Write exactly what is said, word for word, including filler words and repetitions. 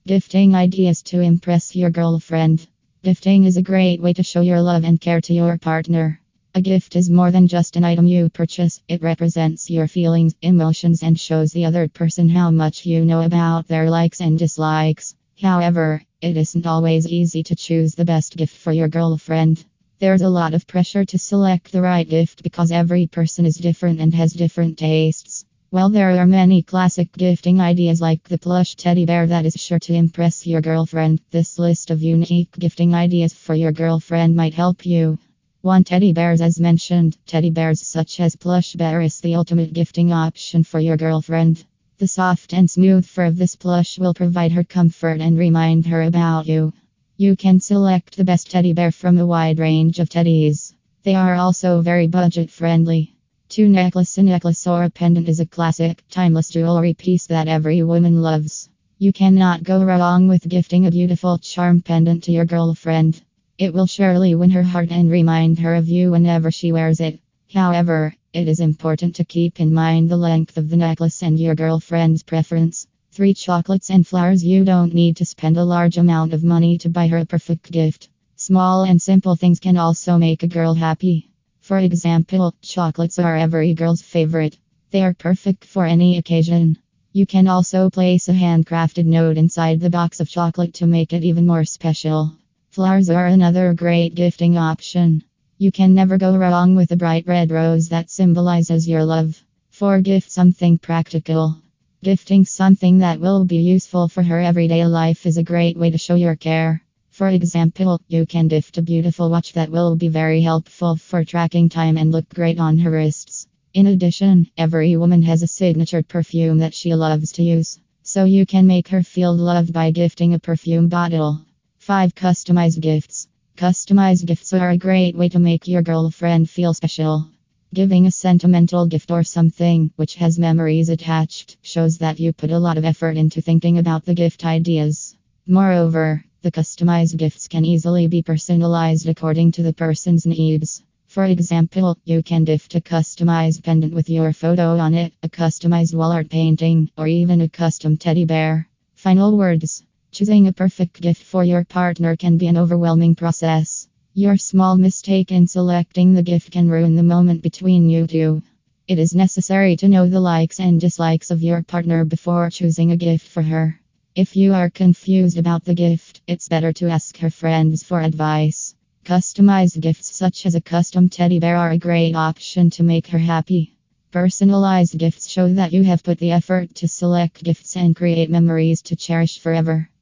Gifting ideas to impress your girlfriend. Gifting is a great way to show your love and care to your partner. A gift is more than just an item you purchase, it represents your feelings, emotions, and shows the other person how much you know about their likes and dislikes. However, it isn't always easy to choose the best gift for your girlfriend. There's a lot of pressure to select the right gift because every person is different and has different tastes. While there are many classic gifting ideas like the plush teddy bear that is sure to impress your girlfriend, this list of unique gifting ideas for your girlfriend might help you. one. Teddy bears. As mentioned, teddy bears such as plush bear is the ultimate gifting option for your girlfriend. The soft and smooth fur of this plush will provide her comfort and remind her about you. You can select the best teddy bear from a wide range of teddies. They are also very budget friendly. two. Necklace. A necklace or a pendant is a classic, timeless jewelry piece that every woman loves. You cannot go wrong with gifting a beautiful charm pendant to your girlfriend. It will surely win her heart and remind her of you whenever she wears it. However, it is important to keep in mind the length of the necklace and your girlfriend's preference. three. Chocolates and flowers. You don't need to spend a large amount of money to buy her a perfect gift. Small and simple things can also make a girl happy. For example, chocolates are every girl's favorite. They are perfect for any occasion. You can also place a handcrafted note inside the box of chocolate to make it even more special. Flowers are another great gifting option. You can never go wrong with a bright red rose that symbolizes your love. four. Gift something practical. Gifting something that will be useful for her everyday life is a great way to show your care. For example, you can gift a beautiful watch that will be very helpful for tracking time and look great on her wrists. In addition, every woman has a signature perfume that she loves to use, so you can make her feel loved by gifting a perfume bottle. five. Customized gifts. Customized gifts are a great way to make your girlfriend feel special. Giving a sentimental gift or something which has memories attached shows that you put a lot of effort into thinking about the gift ideas. Moreover, the customized gifts can easily be personalized according to the person's needs. For example, you can gift a customized pendant with your photo on it, a customized wall art painting, or even a custom teddy bear. Final words. Choosing a perfect gift for your partner can be an overwhelming process. Your small mistake in selecting the gift can ruin the moment between you two. It is necessary to know the likes and dislikes of your partner before choosing a gift for her. If you are confused about the gift, it's better to ask her friends for advice. Customized gifts such as a custom teddy bear are a great option to make her happy. Personalized gifts show that you have put the effort to select gifts and create memories to cherish forever.